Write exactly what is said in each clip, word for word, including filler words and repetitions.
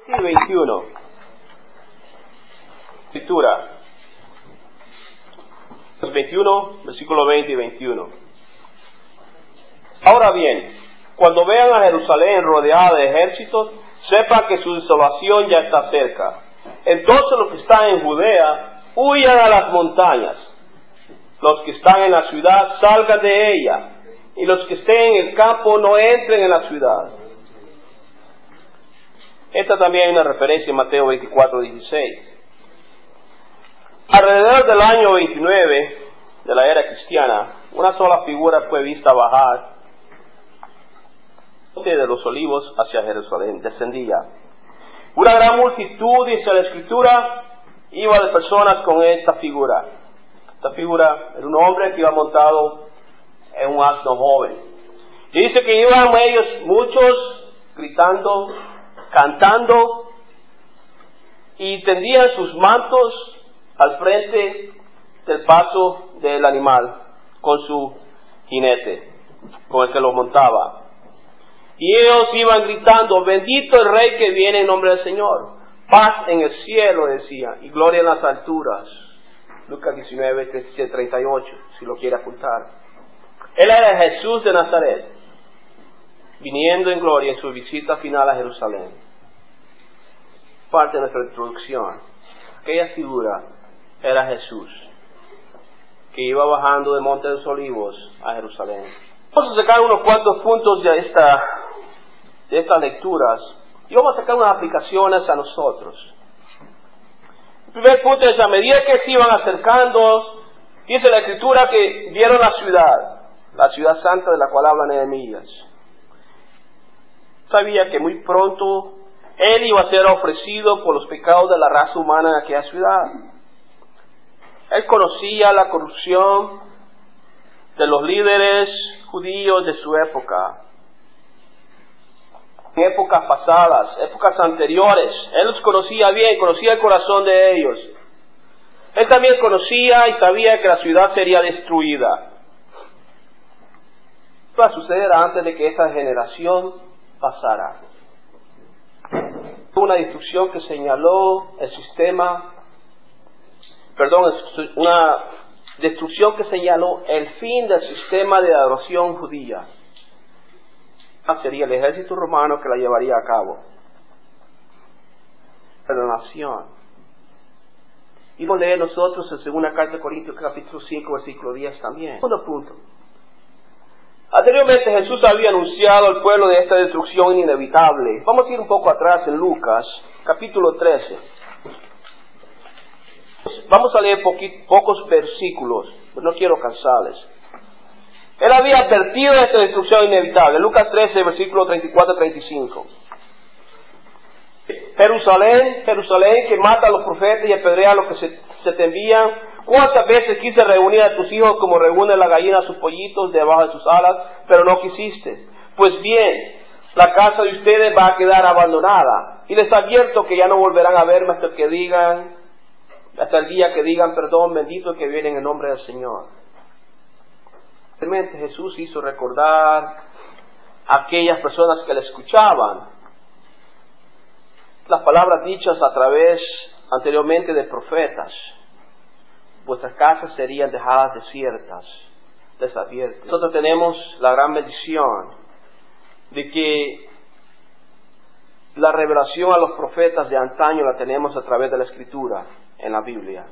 Sí, veintiuno. Escritura. veintiuno, versículo veinte y veintiuno. Ahora bien, cuando vean a Jerusalén rodeada de ejércitos, sepan que su desolación ya está cerca. Entonces los que están en Judea, huyan a las montañas. Los que están en la ciudad, salgan de ella. Y los que estén en el campo, no entren en la ciudad. Esta también hay una referencia en Mateo veinticuatro, dieciséis. Alrededor del año veintinueve de la era cristiana, una sola figura fue vista bajar de los Olivos hacia Jerusalén, descendía. Una gran multitud, dice la Escritura, iba de personas con esta figura. Esta figura era un hombre que iba montado en un asno joven. Y dice que iban ellos muchos gritando, cantando, y tendían sus mantos al frente del paso del animal con su jinete, con el que lo montaba. Y ellos iban gritando, bendito el Rey que viene en nombre del Señor. Paz en el cielo, decía, y gloria en las alturas. Lucas diecinueve, treinta y ocho, si lo quiere apuntar. Él era Jesús de Nazaret, viniendo en gloria en su visita final a Jerusalén. Parte de nuestra introducción. Aquella figura era Jesús, que iba bajando del Monte de los Olivos a Jerusalén. Vamos a sacar unos cuantos puntos de, esta, de estas lecturas y vamos a sacar unas aplicaciones a nosotros. El primer punto es, a medida que se iban acercando, dice la Escritura que vieron la ciudad, la ciudad santa de la cual habla Nehemías. Sabía que muy pronto él iba a ser ofrecido por los pecados de la raza humana en aquella ciudad. Él conocía la corrupción de los líderes judíos de su época, en épocas pasadas, épocas anteriores. Él los conocía bien, conocía el corazón de ellos. Él también conocía y sabía que la ciudad sería destruida. Esto va a suceder antes de que esa generación pasara. Una destrucción que señaló el sistema, perdón, una destrucción que señaló el fin del sistema de adoración judía. Sería el ejército romano que la llevaría a cabo. La nación. Y vamos a leer nosotros en segunda carta de Corintios capítulo cinco versículo diez también. Segundo punto. Anteriormente Jesús había anunciado al pueblo de esta destrucción inevitable. Vamos a ir un poco atrás en Lucas capítulo trece. Vamos a leer poqui, pocos versículos, no quiero cansarles. Él había advertido de esta destrucción inevitable. Lucas trece, versículo treinta y cuatro a treinta y cinco. Jerusalén, Jerusalén, que mata a los profetas y apedrea a los que se, se te envían. ¿Cuántas veces quise reunir a tus hijos como reúne la gallina a sus pollitos debajo de sus alas, pero no quisiste? Pues bien, la casa de ustedes va a quedar abandonada. Y les advierto que ya no volverán a verme hasta que digan, hasta el día que digan, perdón, bendito el que viene en el nombre del Señor. Realmente Jesús hizo recordar a aquellas personas que le escuchaban las palabras dichas a través anteriormente de profetas. Vuestras casas serían dejadas desiertas, desabiertas. Nosotros tenemos la gran bendición de que la revelación a los profetas de antaño la tenemos a través de la Escritura en la Biblia.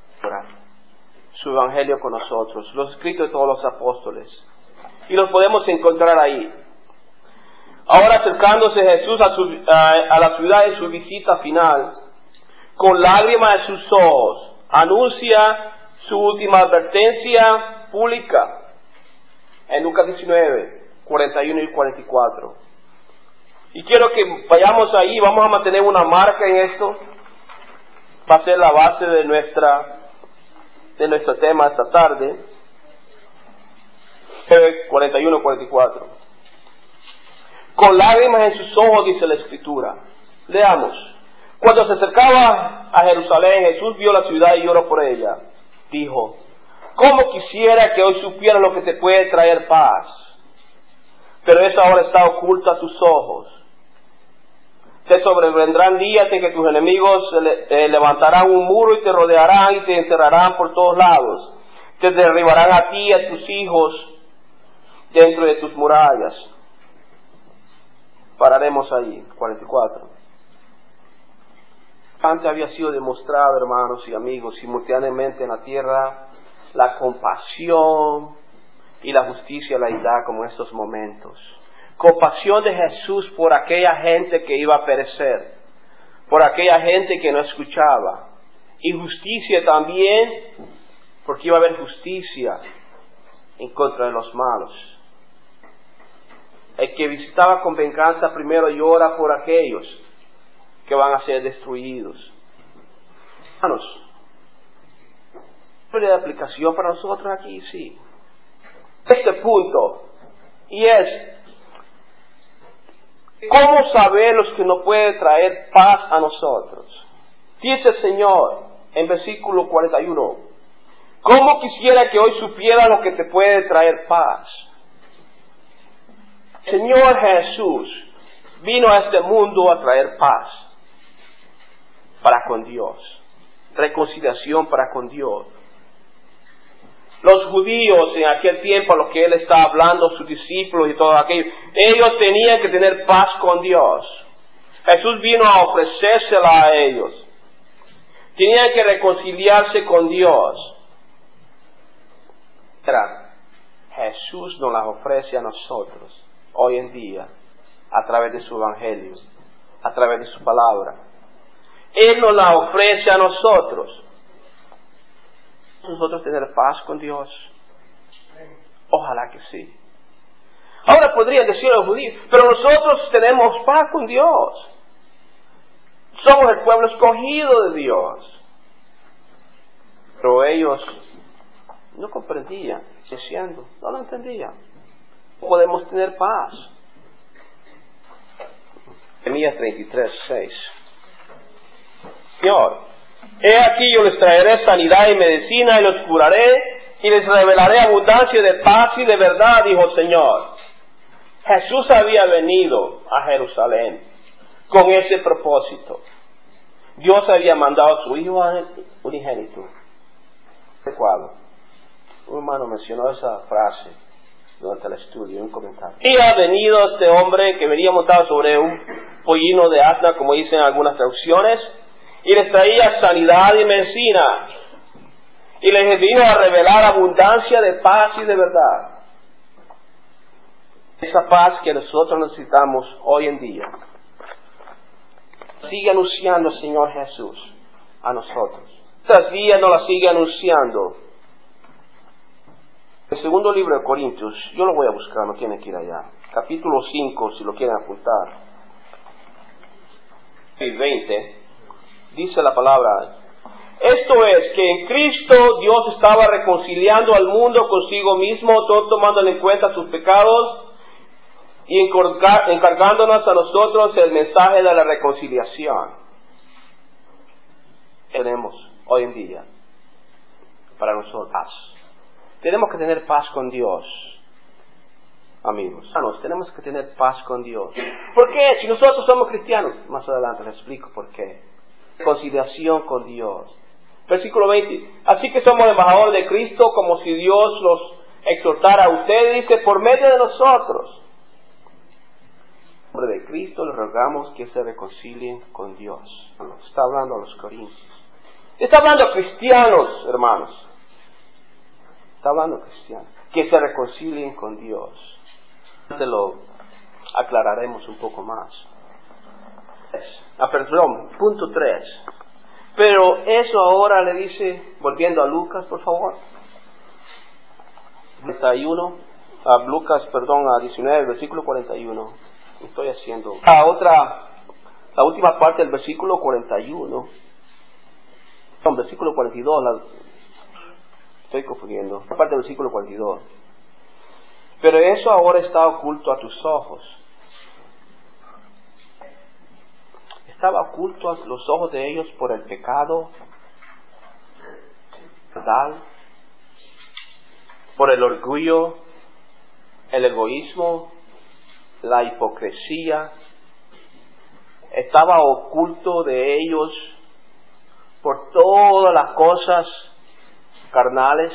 Su evangelio con nosotros, los escritos de todos los apóstoles, y los podemos encontrar ahí. Ahora acercándose Jesús a, su, a, a la ciudad en su visita final, con lágrimas en sus ojos, anuncia su última advertencia pública en Lucas diecinueve, cuarenta y uno y cuarenta y cuatro. Y quiero que vayamos ahí, vamos a mantener una marca en esto, va a ser la base de nuestra de nuestro tema esta tarde. cuarenta y uno cuarenta y cuatro. Con lágrimas en sus ojos, dice la Escritura. Leamos. Cuando se acercaba a Jerusalén, Jesús vio la ciudad y lloró por ella. Dijo, ¿cómo quisiera que hoy supiera lo que te puede traer paz? Pero esa hora está oculta a tus ojos. Te sobrevendrán días en que tus enemigos eh, levantarán un muro y te rodearán y te encerrarán por todos lados. Te derribarán a ti y a tus hijos dentro de tus murallas. Pararemos ahí, cuarenta y cuatro. Antes había sido demostrado, hermanos y amigos, simultáneamente en la tierra, la compasión y la justicia, la ira, como en estos momentos. Compasión de Jesús por aquella gente que iba a perecer, por aquella gente que no escuchaba. Y justicia también, porque iba a haber justicia en contra de los malos. El que visitaba con venganza primero llora por aquellos que van a ser destruidos. Hermanos, ¿hay aplicación para nosotros aquí? Sí. Este punto, y es, ¿cómo saber los que no pueden traer paz a nosotros? Dice el Señor en versículo cuarenta y uno, ¿cómo quisiera que hoy supiera lo que te puede traer paz? Señor Jesús vino a este mundo a traer paz para con Dios, reconciliación para con Dios. Los judíos en aquel tiempo a los que Él estaba hablando, sus discípulos y todo aquello, ellos tenían que tener paz con Dios. Jesús vino a ofrecérsela a ellos. Tenían que reconciliarse con Dios. Era, Jesús nos las ofrece a nosotros hoy en día, a través de su evangelio, a través de su palabra. Él nos la ofrece a nosotros. Nosotros tener paz con Dios. Ojalá que sí. Ahora podrían decir los judíos, pero nosotros tenemos paz con Dios. Somos el pueblo escogido de Dios. Pero ellos no comprendían, diciendo, no lo entendían. Podemos tener paz. Jeremías treinta y tres, seis. Señor, he aquí yo les traeré sanidad y medicina y los curaré y les revelaré abundancia de paz y de verdad, dijo el Señor. Jesús había venido a Jerusalén con ese propósito. Dios había mandado a su Hijo unigénito. ¿Cuál? Un hermano mencionó esa frase durante el estudio, en un comentario. Y ha venido este hombre que venía montado sobre un pollino de asna, como dicen algunas traducciones, y les traía sanidad y medicina, y les vino a revelar abundancia de paz y de verdad. Esa paz que nosotros necesitamos hoy en día. Sigue anunciando el Señor Jesús a nosotros. Estas días nos la sigue anunciando. El segundo libro de Corintios, yo lo voy a buscar, no tienen que ir allá. Capítulo cinco, si lo quieren apuntar. Y veinte, dice la palabra. Esto es, que en Cristo Dios estaba reconciliando al mundo consigo mismo, todo tomándole en cuenta sus pecados y encargándonos a nosotros el mensaje de la reconciliación. Tenemos hoy en día para nosotros paz. Tenemos que tener paz con Dios, amigos. Hermanos, tenemos que tener paz con Dios. ¿Por qué? Si nosotros somos cristianos, más adelante les explico por qué. Reconciliación con Dios. Versículo veinte. Así que somos embajadores de Cristo, como si Dios los exhortara a ustedes, dice, por medio de nosotros. En nombre de Cristo les rogamos que se reconcilien con Dios. Está hablando a los corintios. Está hablando a cristianos, hermanos. Está hablando a cristianos. Que se reconcilien con Dios. Te lo aclararemos un poco más. Ah, perdón, punto tres. Pero eso ahora le dice, volviendo a Lucas, por favor. cuarenta y uno, a Lucas, perdón, a diecinueve, versículo cuarenta y uno. Estoy haciendo. La otra, la última parte del versículo cuarenta y uno. No, versículo cuarenta y dos, la, estoy confundiendo. La parte del versículo cuarenta y dos. Pero eso ahora está oculto a tus ojos. Estaba oculto a los ojos de ellos por el pecado, ¿verdad? Por el orgullo, el egoísmo, la hipocresía, estaba oculto de ellos por todas las cosas carnales,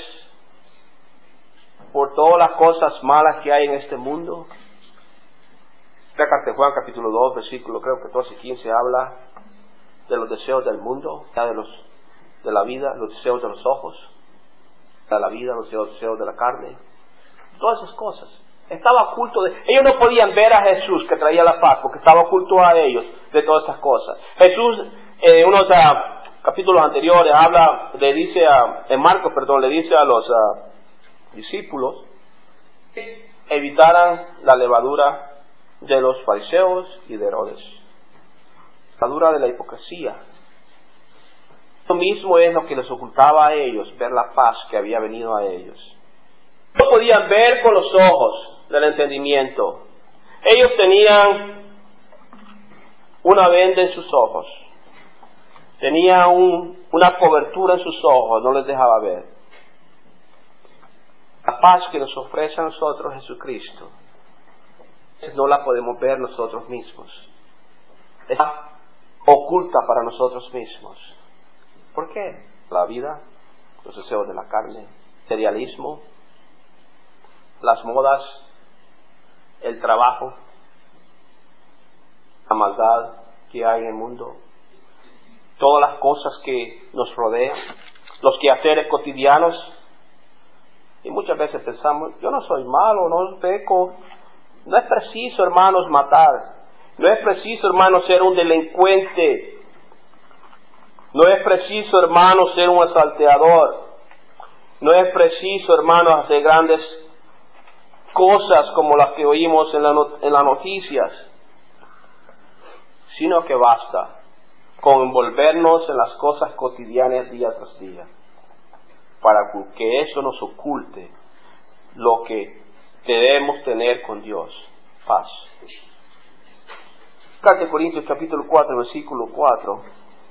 por todas las cosas malas que hay en este mundo. La carta de Juan capítulo dos, versículo creo que catorce y quince habla de los deseos del mundo, de los de la vida, los deseos de los ojos, de la vida, los deseos, deseos de la carne, todas esas cosas. Estaba oculto de ellos, no podían ver a Jesús que traía la paz, porque estaba oculto a ellos de todas estas cosas. Jesús, en eh, unos uh, capítulos anteriores, habla, le dice a, en Marcos, perdón, le dice a los uh, discípulos que evitaran la levadura de los fariseos y de Herodes, la levadura de la hipocresía. Lo mismo es lo que les ocultaba a ellos, ver la paz que había venido a ellos. No podían ver con los ojos del entendimiento. Ellos tenían una venda en sus ojos, tenían un, una cobertura en sus ojos, no les dejaba ver. La paz que nos ofrece a nosotros Jesucristo, no la podemos ver nosotros mismos. Está oculta para nosotros mismos. ¿Por qué? La vida, los deseos de la carne, materialismo, las modas, el trabajo, la maldad que hay en el mundo, todas las cosas que nos rodean, los quehaceres cotidianos. Y muchas veces pensamos, yo no soy malo, no peco. No es preciso, hermanos, matar. No es preciso, hermanos, ser un delincuente. No es preciso, hermanos, ser un asalteador. No es preciso, hermanos, hacer grandes cosas como las que oímos en, la not- en las noticias, sino que basta con envolvernos en las cosas cotidianas día tras día, para que eso nos oculte lo que debemos tener con Dios, paz. Carta de Corintios capítulo cuatro, versículo cuatro.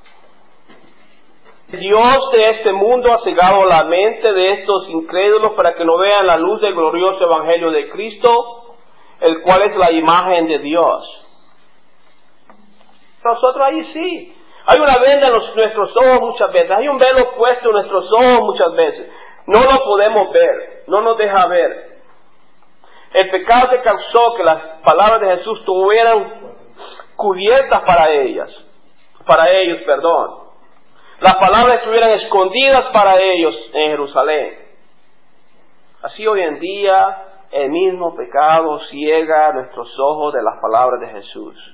Dios de este mundo ha cegado la mente de estos incrédulos para que no vean la luz del glorioso evangelio de Cristo, el cual es la imagen de Dios. Nosotros ahí sí, hay una venda en los, nuestros ojos muchas veces, hay un velo puesto en nuestros ojos muchas veces. No lo podemos ver, no nos deja ver. El pecado que causó que las palabras de Jesús estuvieran cubiertas para ellas, para ellos, perdón. Las palabras estuvieran escondidas para ellos en Jerusalén. Así hoy en día el mismo pecado ciega nuestros ojos de las palabras de Jesús.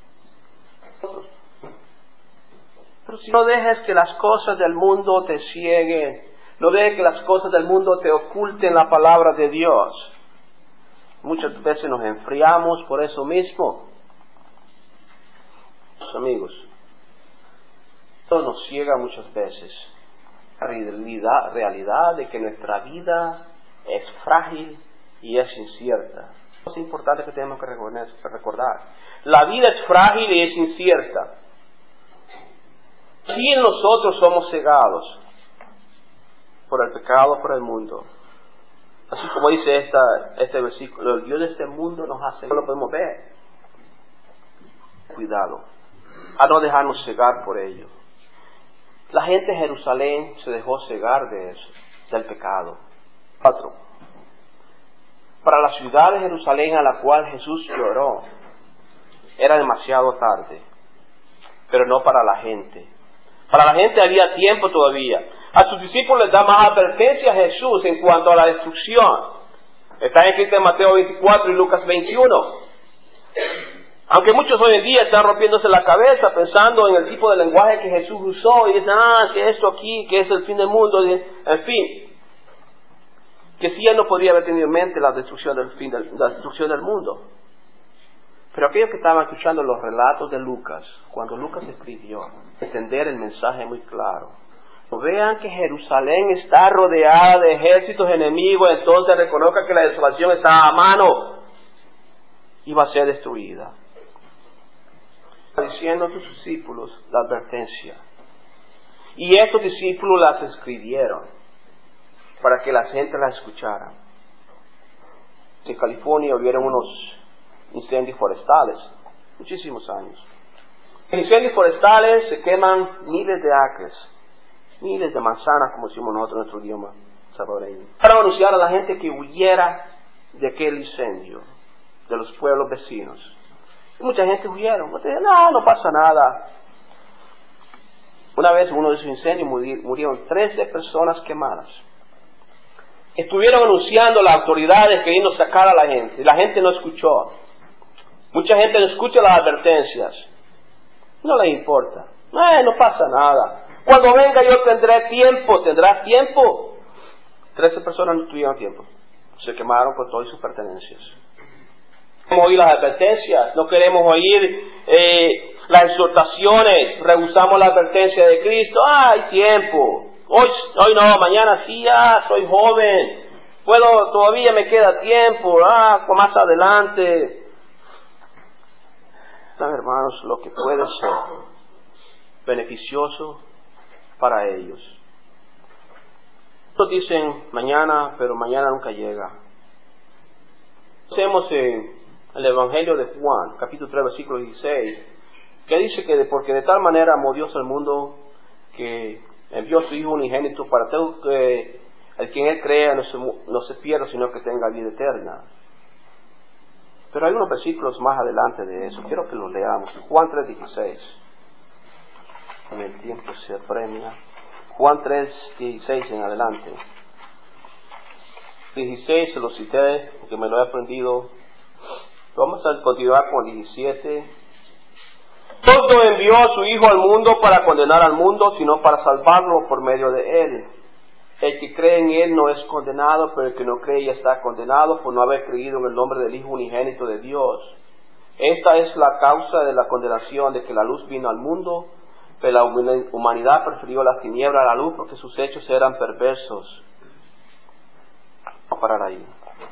Pero si no dejes que las cosas del mundo te cieguen, no dejes que las cosas del mundo te oculten la palabra de Dios. Muchas veces nos enfriamos por eso mismo. Amigos, esto nos ciega muchas veces. La realidad, realidad de que nuestra vida es frágil y es incierta. Es importante que tenemos que recordar. La vida es frágil y es incierta. Si nosotros somos cegados por el pecado, por el mundo, así como dice esta, este versículo, el Dios de este mundo nos hace, no lo podemos ver. Cuidado, a no dejarnos cegar por ello. La gente de Jerusalén se dejó cegar de eso, del pecado. Cuatro. Para la ciudad de Jerusalén a la cual Jesús lloró, era demasiado tarde, pero no para la gente. Para la gente había tiempo todavía. A sus discípulos les da más advertencia a Jesús en cuanto a la destrucción. Está escrito en Mateo veinticuatro y Lucas veintiuno. Aunque muchos hoy en día están rompiéndose la cabeza pensando en el tipo de lenguaje que Jesús usó y dicen, ah, que esto aquí, que es el fin del mundo, en fin. Que si él no podría haber tenido en mente la destrucción del fin del, la destrucción del mundo. Pero aquellos que estaban escuchando los relatos de Lucas, cuando Lucas escribió, entender el mensaje muy claro. Vean que Jerusalén está rodeada de ejércitos enemigos, entonces reconozca que la desolación está a mano y va a ser destruida. Diciendo a sus discípulos la advertencia. Y estos discípulos las escribieron para que la gente las escuchara. En California hubieron unos incendios forestales, muchísimos años. En incendios forestales se queman miles de acres, miles de manzanas, como decimos nosotros en nuestro idioma salvadoreño, para anunciar a la gente que huyera de aquel incendio, de los pueblos vecinos. Y mucha gente huyeron. No, no pasa nada. Una vez en uno de esos incendios murieron trece personas quemadas. Estuvieron anunciando a las autoridades que iban a sacar a la gente, y la gente no escuchó. Mucha gente no escucha las advertencias. No les importa. Eh, no pasa nada. Cuando venga yo tendré tiempo. ¿Tendrás tiempo? Trece personas no tuvieron tiempo. Se quemaron con todas sus pertenencias. No queremos oír las advertencias. No queremos oír eh, las exhortaciones. Rehusamos la advertencia de Cristo. Ah, hay tiempo. Hoy, hoy no, mañana sí, ah, soy joven. Puedo, todavía me queda tiempo. Ah, más adelante. Hermanos, lo que puede ser beneficioso para ellos. Otros dicen mañana, pero mañana nunca llega. Hacemos en el Evangelio de Juan, capítulo tres, versículo dieciséis, que dice que de, porque de tal manera amó Dios al mundo que envió a su Hijo unigénito para que el quien Él crea no se, no se pierda, sino que tenga vida eterna. Pero hay unos versículos más adelante de eso. Quiero que los leamos. Juan tres, dieciséis. En el tiempo se apremia. Juan tres, dieciséis en adelante. dieciséis se lo cité porque me lo he aprendido. Vamos a continuar con diecisiete. Dios no envió a su Hijo al mundo para condenar al mundo, sino para salvarlo por medio de Él. El que cree en Él no es condenado, pero el que no cree ya está condenado por no haber creído en el nombre del Hijo unigénito de Dios. Esta es la causa de la condenación, de que la luz vino al mundo, pero la humanidad prefirió la tiniebla a la luz porque sus hechos eran perversos. Vamos a parar ahí.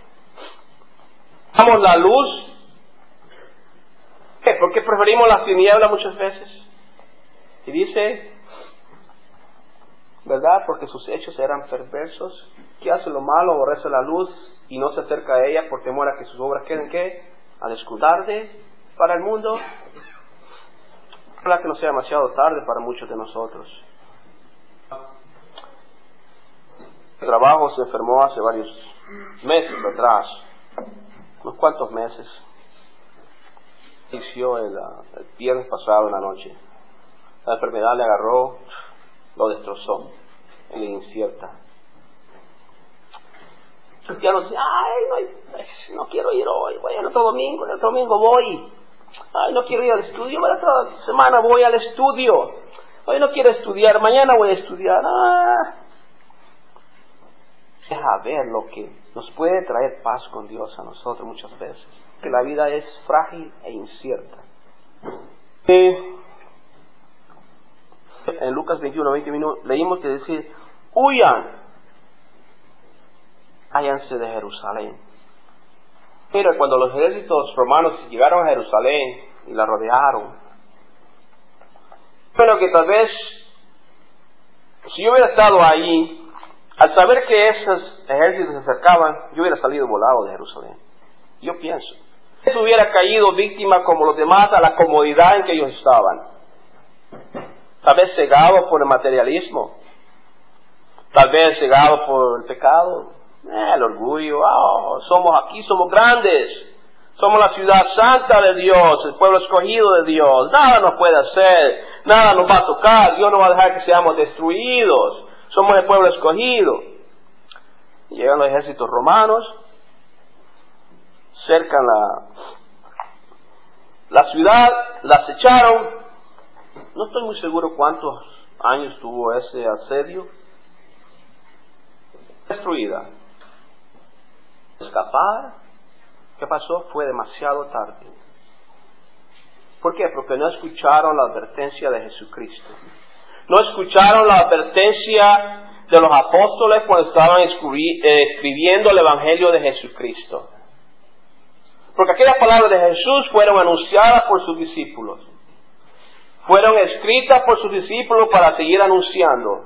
Damos la luz. ¿Qué? ¿Por qué preferimos la tiniebla muchas veces? Y dice, ¿verdad? Porque sus hechos eran perversos. ¿Qué hace lo malo? Aborrece la luz y no se acerca a ella por temor a que sus obras queden, ¿qué? A descubrir tarde para el mundo. Ojalá que no sea demasiado tarde para muchos de nosotros. El trabajo se enfermó hace varios meses atrás, unos cuantos meses. Inició el, el viernes pasado en la noche. La enfermedad le agarró, lo destrozó, y le incierta. El cristiano dice, ay, no, hay, no quiero ir hoy, voy el otro domingo, el otro domingo voy. Ay, no quiero ir al estudio, la otra semana voy al estudio. Hoy no quiero estudiar, mañana voy a estudiar. Ah. Deja ver lo que nos puede traer paz con Dios a nosotros muchas veces. Que la vida es frágil e incierta. Eh, en Lucas veintiuno, veinte minutos, leímos que dice, huyan, váyanse de Jerusalén. Mira, cuando los ejércitos romanos llegaron a Jerusalén y la rodearon, pero que tal vez, si yo hubiera estado ahí, al saber que esos ejércitos se acercaban, yo hubiera salido volado de Jerusalén. Yo pienso, si hubiera caído víctima como los demás a la comodidad en que ellos estaban, tal vez cegado por el materialismo, tal vez cegado por el pecado, eh, el orgullo, oh, somos aquí, somos grandes, somos la ciudad santa de Dios, el pueblo escogido de Dios, nada nos puede hacer, nada nos va a tocar, Dios no va a dejar que seamos destruidos, somos el pueblo escogido. Llegan los ejércitos romanos, cercan la, la ciudad, la acecharon. No estoy muy seguro cuántos años tuvo ese asedio. Destruida. Escapar. ¿Qué pasó? Fue demasiado tarde. ¿Por qué? Porque no escucharon la advertencia de Jesucristo. No escucharon la advertencia de los apóstoles cuando estaban escribiendo el Evangelio de Jesucristo. Porque aquellas palabras de Jesús fueron anunciadas por sus discípulos. Fueron escritas por sus discípulos para seguir anunciando.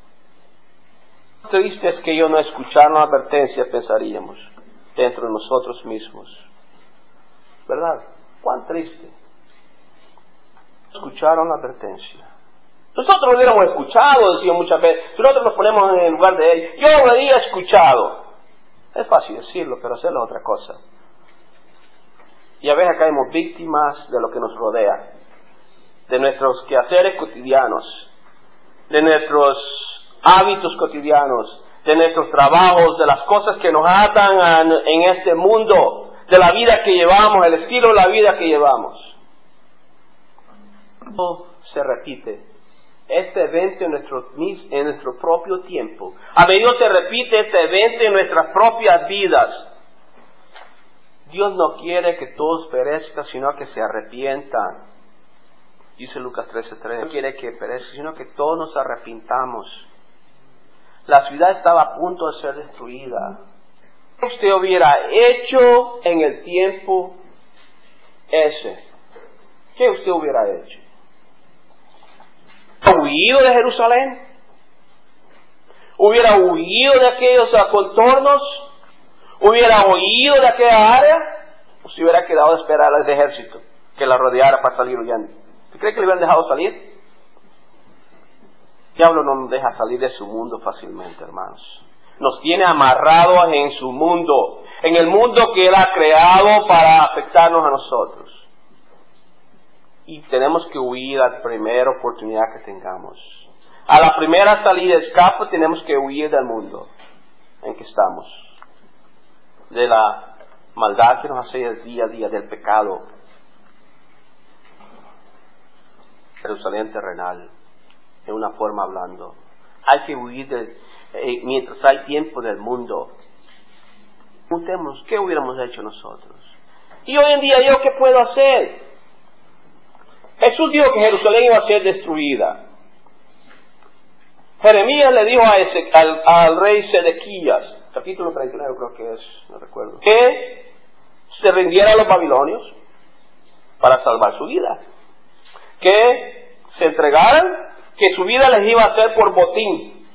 Triste es que ellos no escucharon la advertencia, pensaríamos, dentro de nosotros mismos. ¿Verdad? ¿Cuán triste? Escucharon la advertencia. Nosotros lo hubiéramos escuchado, decía muchas veces. Si nosotros nos ponemos en el lugar de él, yo lo habría escuchado. Es fácil decirlo, pero hacerlo es otra cosa. Y a veces caemos víctimas de lo que nos rodea, de nuestros quehaceres cotidianos, de nuestros hábitos cotidianos, de nuestros trabajos, de las cosas que nos atan en este mundo, de la vida que llevamos, el estilo de la vida que llevamos. No se repite. Este evento en nuestro, en nuestro propio tiempo. A menudo se repite este evento en nuestras propias vidas. Dios no quiere que todos perezcan, sino que se arrepientan. Dice Lucas trece tres. No quiere que perezcan, sino que todos nos arrepintamos. La ciudad estaba a punto de ser destruida. ¿Qué usted hubiera hecho en el tiempo ese? ¿Qué usted hubiera hecho? ¿Huido de Jerusalén? ¿Hubiera huido de aquellos contornos? ¿Hubiera huido de aquella área? ¿O se hubiera quedado a esperar al ejército que la rodeara para salir huyendo? ¿Usted cree que le hubieran dejado salir? El diablo no nos deja salir de su mundo fácilmente, hermanos. Nos tiene amarrados en su mundo, en el mundo que Él ha creado para afectarnos a nosotros. Y tenemos que huir a la primera oportunidad que tengamos. A la primera salida de escape tenemos que huir del mundo en que estamos. De la maldad que nos hace día a día, del pecado. Jerusalén terrenal, en una forma hablando. Hay que huir de, eh, mientras hay tiempo del mundo. Preguntemos, ¿qué hubiéramos hecho nosotros? Y hoy en día, ¿yo qué puedo hacer? Jesús dijo que Jerusalén iba a ser destruida. Jeremías le dijo a ese, al, al rey Sedequías, capítulo treinta y nueve creo que es, no recuerdo, que se rindiera a los babilonios para salvar su vida. Que se entregaran, que su vida les iba a ser por botín.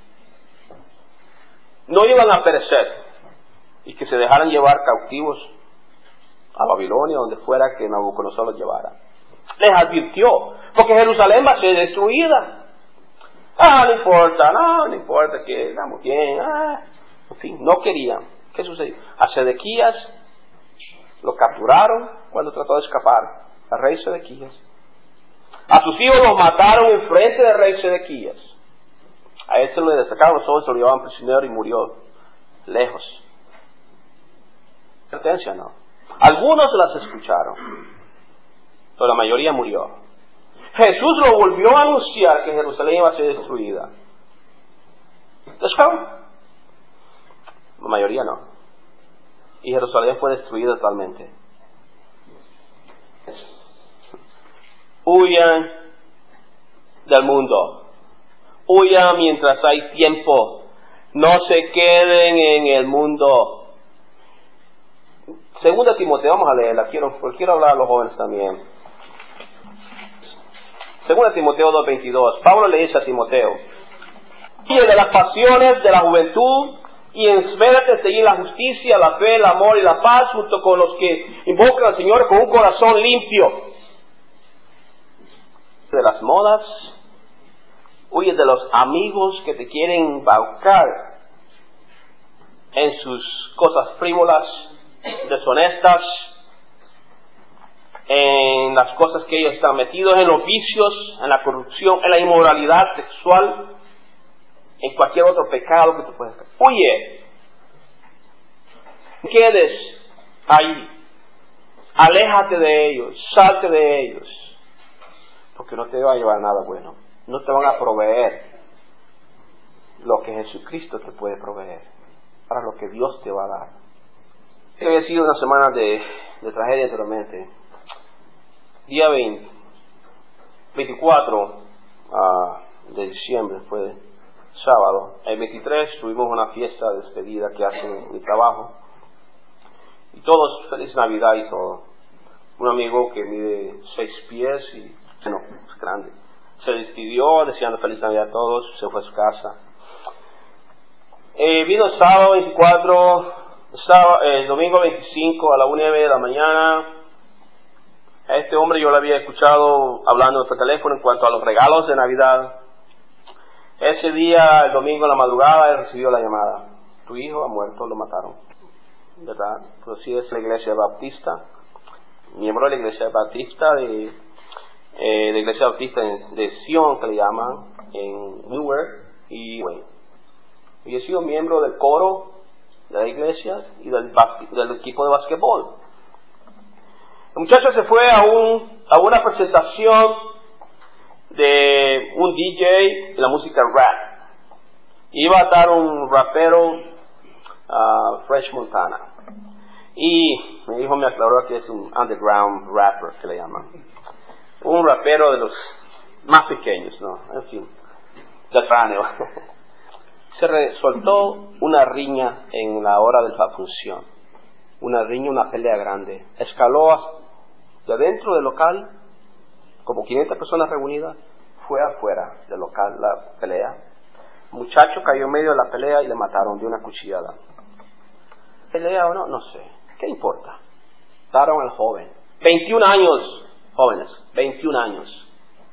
No iban a perecer. Y que se dejaran llevar cautivos a Babilonia, donde fuera que Nabucodonosor los llevara. Les advirtió, porque Jerusalén va a ser destruida. Ah, no importa, no, no importa, que estamos bien, ah. En fin, no querían. ¿Qué sucedió? A Sedequías lo capturaron cuando trató de escapar, al rey Sedequías. A sus hijos los mataron en frente del rey Sedequías. A él se le sacaron los ojos, se lo llevaban prisionero y murió lejos. Advertencia no. Algunos las escucharon, pero la mayoría murió. Jesús lo volvió a anunciar que Jerusalén iba a ser destruida. ¿Escucharon? La mayoría no. Y Jerusalén fue destruida totalmente. Huyan del mundo. Huyan mientras hay tiempo. No se queden en el mundo. Segunda Timoteo, vamos a leerla. Quiero, quiero hablar a los jóvenes también. Segunda Timoteo dos veintidós. Pablo le dice a Timoteo: y de las pasiones de la juventud, y esmérate en seguir la justicia, la fe, el amor y la paz, junto con los que invocan al Señor con un corazón limpio. De las modas, huye de los amigos que te quieren embaucar en sus cosas frívolas, deshonestas, en las cosas que ellos están metidos, en los vicios, en la corrupción, en la inmoralidad sexual, en cualquier otro pecado que tú puedas hacer. Huye. Quedes ahí. Aléjate de ellos. Salte de ellos. Porque no te va a llevar nada bueno. No te van a proveer lo que Jesucristo te puede proveer. Para lo que Dios te va a dar. Esta había sido una semana de, de tragedia anteriormente. Día veinte, veinticuatro uh, de diciembre fue sábado. El veintitrés tuvimos una fiesta de despedida que hacen en mi trabajo. Y todos, feliz Navidad y todo. Un amigo que mide seis pies y, bueno, es grande. Se despidió deseando feliz Navidad a todos, se fue a su casa. Eh, vino el sábado veinticuatro, el, sábado, el domingo veinticinco a la una y media de la mañana. A este hombre yo lo había escuchado hablando por teléfono en cuanto a los regalos de Navidad. Ese día, el domingo en la madrugada, él recibió la llamada. Tu hijo ha muerto, lo mataron. ¿Verdad? Pues sí, es la iglesia baptista, miembro de la iglesia baptista de, eh, de iglesia baptista de Sion, que le llaman, en Newark, y bueno, y he sido miembro del coro de la iglesia y del, del equipo de basquetbol. El muchacho se fue a, un, a una presentación de un D J de la música rap. Iba a estar un rapero, uh, Fresh Montana. Y mi hijo me aclaró que es un underground rapper, que le llaman. Un rapero de los más pequeños, ¿no? En fin, de cráneo. Se soltó una riña en la hora de la función. Una riña, una pelea grande. Escaló de dentro del local, como quinientas personas reunidas, fue afuera del local la pelea. El muchacho cayó en medio de la pelea y le mataron de una cuchillada. ¿Pelea o no? No sé. ¿Qué importa? Mataron al joven. veintiún años, jóvenes, veintiún años.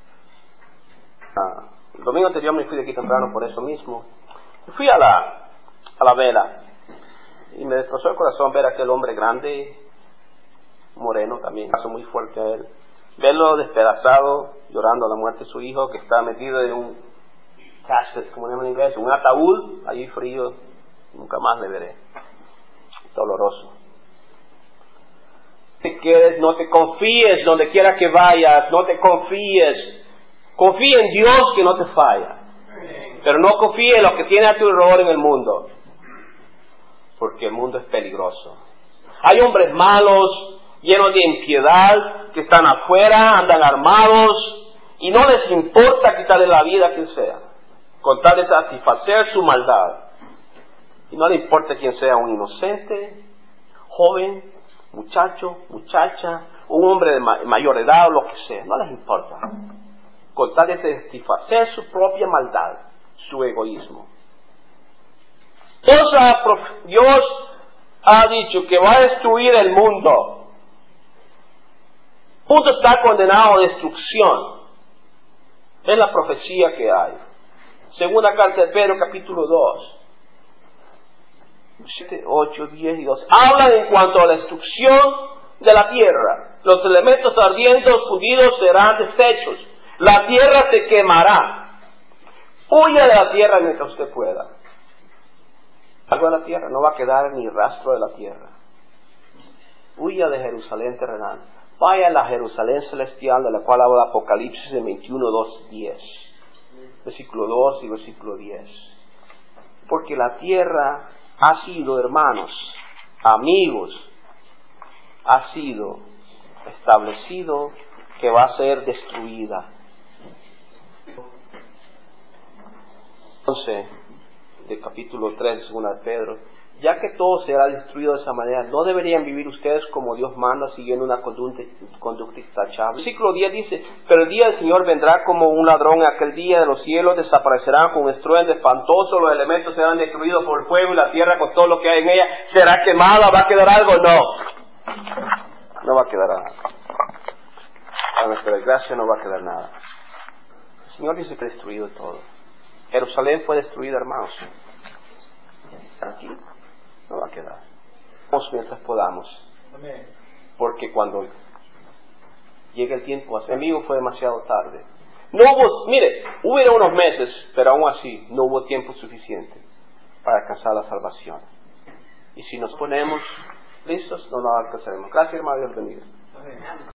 Ah, el domingo anterior me fui de aquí temprano por eso mismo. Fui a la, a la vela y me destrozó el corazón ver a aquel hombre grande, moreno también, caso muy fuerte a él. Verlo despedazado, llorando a la muerte de su hijo, que está metido en un casket, como llaman en inglés, un ataúd, allí frío, nunca más le veré. Doloroso. No te quedes, no te confíes donde quiera que vayas, no te confíes. Confía en Dios que no te falla. Pero no confíe en lo que tiene a tu alrededor en el mundo, porque el mundo es peligroso. Hay hombres malos, llenos de impiedad, que están afuera, andan armados, y no les importa quitarle la vida a quien sea, con tal de satisfacer su maldad. Y no le importa quién sea, un inocente, joven, muchacho, muchacha, un hombre de ma- mayor edad o lo que sea, no les importa, con tal de satisfacer su propia maldad, su egoísmo. Dios ha, Dios ha dicho que va a destruir el mundo. El mundo está condenado a destrucción. Es la profecía que hay. Segunda carta de Pedro, capítulo dos. siete, ocho, diez y dos. Hablan en cuanto a la destrucción de la tierra. Los elementos ardientes fundidos serán deshechos. La tierra se quemará. Huya de la tierra mientras usted pueda. Algo de la tierra, no va a quedar ni rastro de la tierra. Huya de Jerusalén terrenal. Vaya a la Jerusalén celestial, de la cual habla Apocalipsis en veintiuno, dos, diez. Versículo dos y versículo diez. Porque la tierra ha sido, hermanos, amigos, ha sido establecido que va a ser destruida. once del capítulo tres de segunda de Pedro. Ya que todo será destruido de esa manera, ¿no deberían vivir ustedes como Dios manda, siguiendo una conducta, conducta intachable? Versículo diez dice, pero el día del Señor vendrá como un ladrón, aquel día de los cielos desaparecerán con un estruendo espantoso, los elementos serán destruidos por el fuego y la tierra con todo lo que hay en ella será quemada. ¿Va a quedar algo? No, no va a quedar nada. A nuestra desgracia no va a quedar nada. El Señor dice que ha destruido todo. Jerusalén fue destruida, hermanos. Aquí no va a quedar. Vamos mientras podamos. Porque cuando llegue el tiempo, hace amigo, fue demasiado tarde. No hubo, mire, hubo unos meses, pero aún así no hubo tiempo suficiente para alcanzar la salvación. Y si nos ponemos listos, no nos alcanzaremos. Gracias, hermano, Dios bendiga.